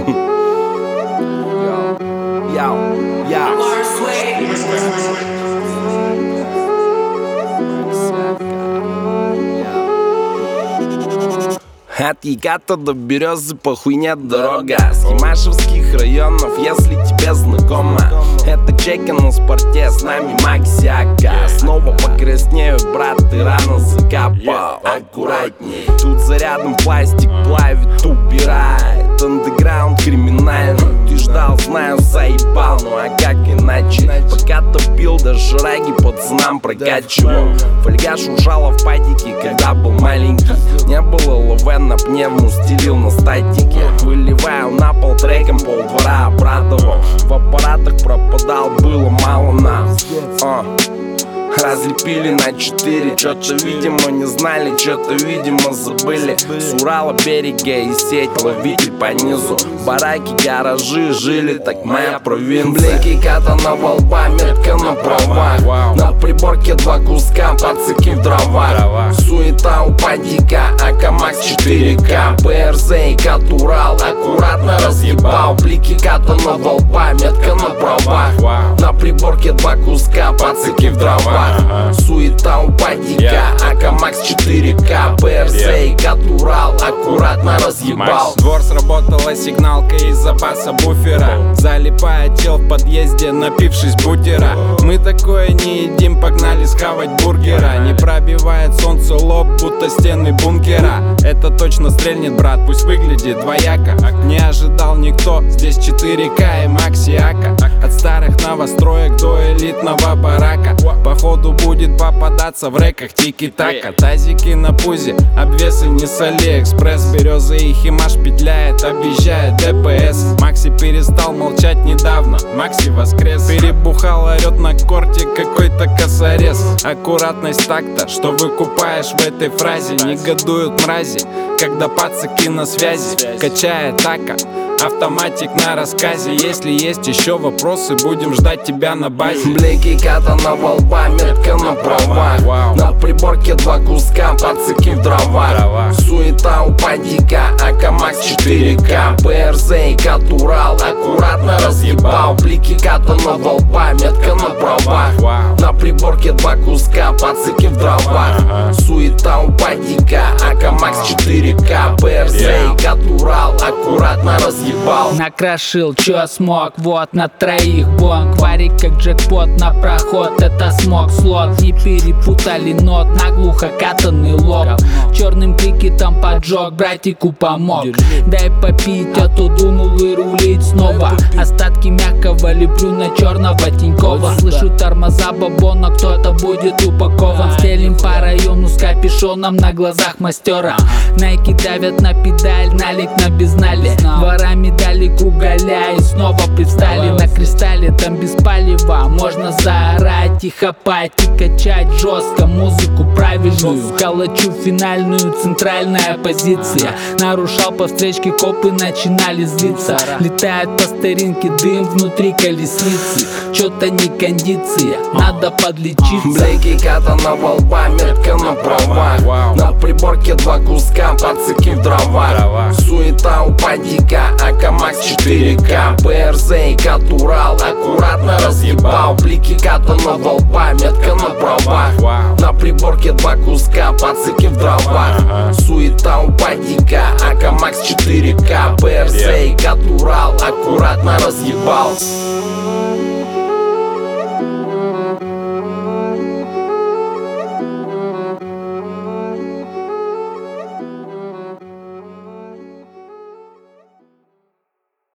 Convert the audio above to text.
От Егата до Березы похуй нет дорога. С Ямашевских районов, если тебе знакомо. Это чеки на спорте, с нами Максиака. Снова покраснею, брат, ты рано закапал. Аккуратней, тут зарядом пластик плавит, убирает. Андеграунд криминальный, ты ждал, знаю, заебал. Ну а как иначе? Пока топил, даже раги пацанам прокачивал. Фольгаш ужала в падике, когда был маленький. Не было ЛВ на пневму, стелил на статике. Выливаю на пол треком, полдвора обрадовал. В аппаратах пропадал, было мало нас. Разлепили на 4, что-то видимо не знали, что-то видимо забыли. С Урала берега и сеть, ловитель по низу. Бараки, гаражи, жили, так моя провинция. Блики катана во лба, метка на правах. На приборке 2 куска, пацаки в дровах. Суета у падика, АК-МАКС 4К. БРЗ и Катурал, аккуратно разъебал. Блики катана во лба, метка на правах. На приборке 2 куска, пацаки в дровах. Суета у падика, АК-МАКС 4К. БРЗ и Катурал, аккуратно разъебал. Двор сработала сигналка из запаса буфера. Залипает чел в подъезде, напившись бутера. Мы такое не едим, погнали схавать бургера. Не пробивает солнце лоб, будто стены бункера. Это точно стрельнет, брат, пусть выглядит двояко. Не ожидал никто, здесь 4К и Максиака. От старых новостроек до элитного барака. Походу будет попадаться в реках тики-така. Тазики на пузе, обвесы не с Алиэкспресс. Березы и Химаш петляет, объезжает ДПС. Макси перестал молчать недавно, Макси воскрес. Перебухал, орет на корте какой-то косорез. Аккуратность такта, что выкупаешь в этой фразе. Негодуют мрази, когда пацаки на связи. Качает така, автоматик на рассказе. Если есть еще вопросы, будем ждать тебя на базе. Блики катана во лба, метка на правах. На приборке 2 куска, пацаки в дровах. Суета у падика, АК-МАКС 4К. БРЗ и Катурал, аккуратно разъебал. Блики катана во лба, метка на правах. На приборке 2 куска, пацаки в дровах. Суета у падика, АК-МАКС 4К. БРЗ и Катурал, аккуратно разъебал. Накрошил, чё смог, вот на троих бонг. Варик как джекпот на проход, это смог слот. Не перепутали нот, наглухо катанный лоб. Черным крикетом поджег, братику помог. Дай попить, а то дунул и рулить снова. Остатки мягкого леплю на черного Тинькова. Слышу тормоза бабона, кто-то будет упакован. Стелим по району с капюшоном на глазах мастера. Найки давят на педаль, налик на безнале. Ворами дали кругаля и снова привстали на кристалле. Там без палева можно заорать и хапать и качать жестко музыку правильную. Калачу финальную, центральная позиция. Нарушал по встречке, копы начинали злиться. Летает по старинке дым внутри колесницы. Чё-то не кондиция, надо подлечиться. Блики катана во лба, метка на правах. На приборке 2 куска, пацаки в дровах. Суета у падика, АК-МАКС 4К. БРЗ и Катурал, аккуратно разъебал. Блики катана во лба, метка на правах. На приборке 2 куска, пацаки в дровах. Суета у падика, АК-МАКС 4К. БРЗ и Катурал, аккуратно разъебал.